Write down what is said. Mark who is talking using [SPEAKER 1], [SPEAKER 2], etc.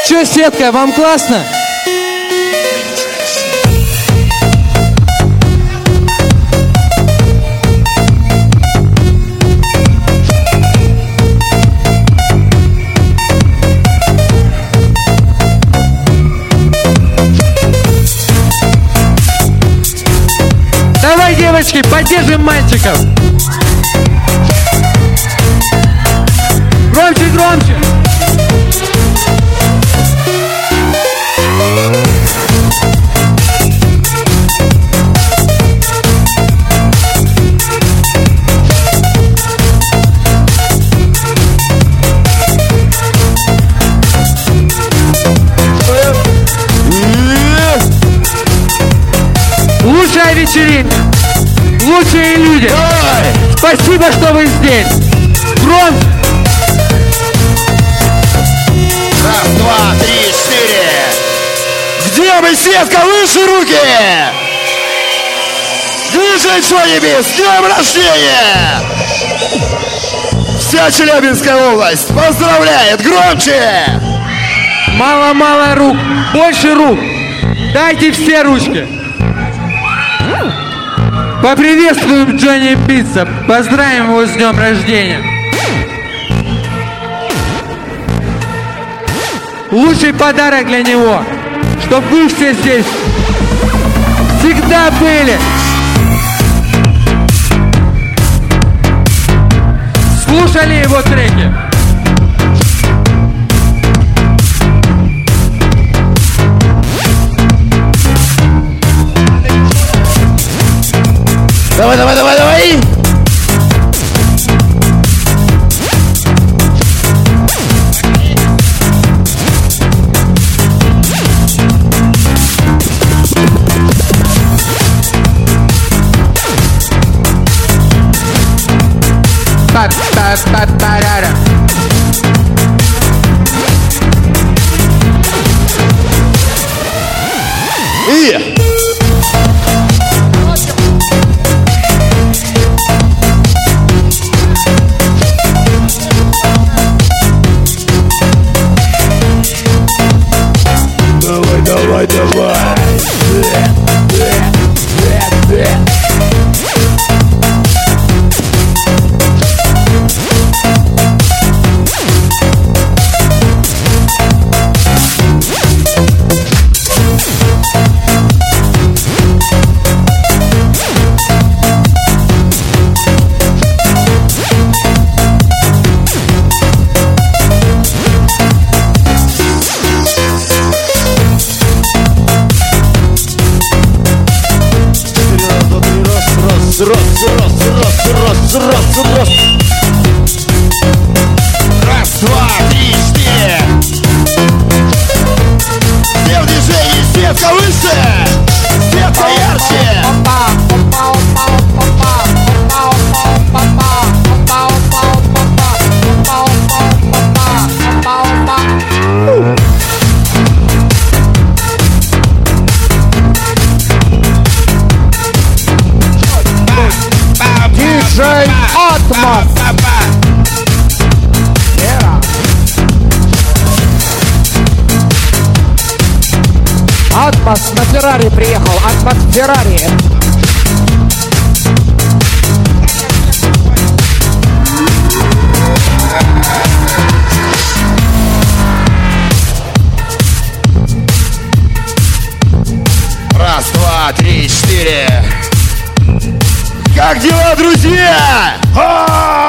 [SPEAKER 1] Чё, Светка, вам классно? Давай, девочки, поддержим мальчиков. Громче, громче. Лучшая вечеринка, лучшие люди. Спасибо, что вы здесь. Громче.
[SPEAKER 2] Раз, два, три, четыре. Где мы, Светка? Выше руки! Движи что-нибудь! С днем рождения! Вся Челябинская область поздравляет! Громче!
[SPEAKER 1] Мало-мало рук, больше рук. Дайте все ручки. Поприветствуем Джонни Пицца. Поздравим его с днем рождения. Лучший подарок для него, чтобы вы все здесь всегда были. Слушали его треки.
[SPEAKER 2] Давай, давай, давай, давай!
[SPEAKER 1] Па-па-па-па-ра-ра.
[SPEAKER 2] И... Давай, давай, давай. Раз. Раз, два, три, четыре. Все в движении, Светка выше, Светка ярче.
[SPEAKER 3] Диджей Атмос. Атмос на Феррари приехал. Атмос Феррари.
[SPEAKER 2] Раз, два, три, четыре. Как дела, друзья?